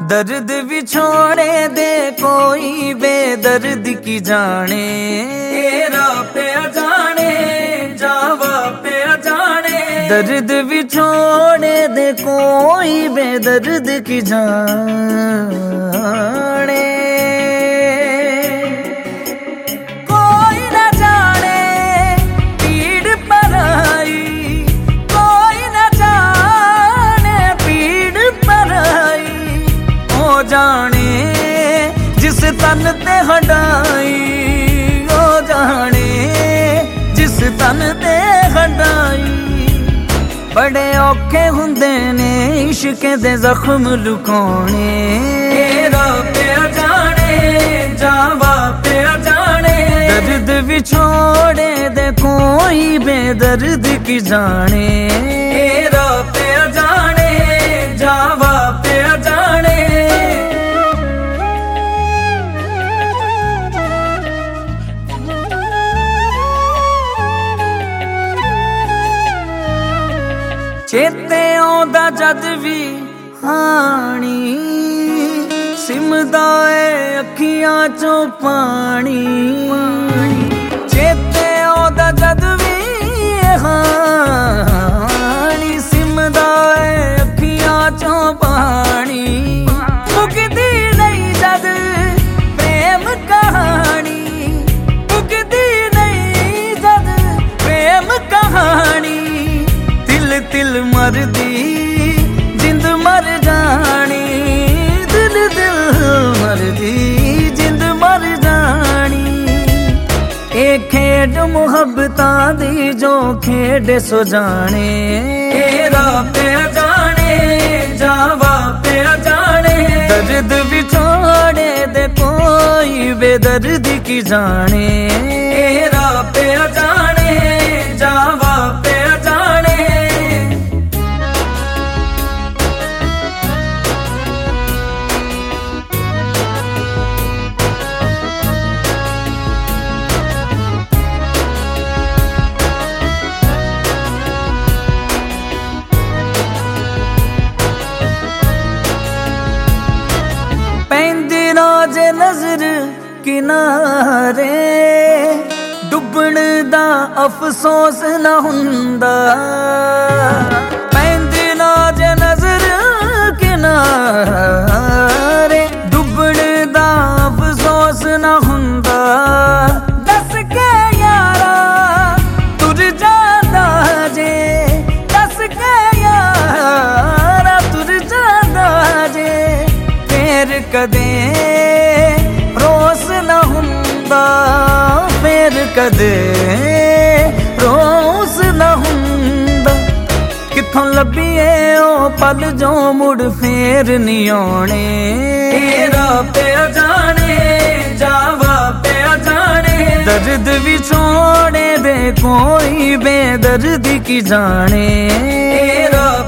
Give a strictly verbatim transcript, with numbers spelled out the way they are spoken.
दर्द विछोड़े दे कोई बेदर्द की जाने, तेरा पे जाने जावा पे जाने। दर्द विछोड़े दे कोई बेदर्द की जाने। कोई न जाने पीड़ पराई, कोई न जाने पीड़ पराई। ओ जाने जिस तन ते हटाई, ओ जाने जिस तन ते हटाई। बड़े औखे हुंदे ने इश्क दे जख्म लुकाने, तेरा पे जाने जावा पे जाने। दर्द विछोड़े दे कोई बेदर्द की जाने, तेरा पे जाने जावा पे जाने। चेते आउंदा जद भी हानी, सिमदा ए अखियां चों पानी। चेते आउंदा जद भी हानी, सिमदा ए अखियां चों पानी। मुकदी नहीं जद प्रेम कहानी, मुकदी नहीं जद प्रेम कहानी। दिल दिल मरदी जिंद मर जानी, दिल दिल मरदी जिंद मर जानी। ए खेड मुहब्बतां दी जो खेड सो जाने, तेरा पे जाने जावा पे जाने। दर्द विछोड़े दे कोई बेदर्द की जाने, तेरा पे जाने जावा पे जाने। जे नजर किनारे डुबण दा अफसोस न हुंदा। पैंदी ना जे नजर किनारे डुबण दा अफसोस न हुंदा। दस के यारा तुर जांदा जे, दस के यारा तुर जांदा जे। फेर कदे रोस न हुंदा, फेर कदे रोस न हुंदा। किथों लभीए ओ पल जो मुड़ फेर नहीं आने, तेरा पे जाने जावा पे जाने। दर्द विछोड़े दे कोई बेदर्द की जाने, तेरा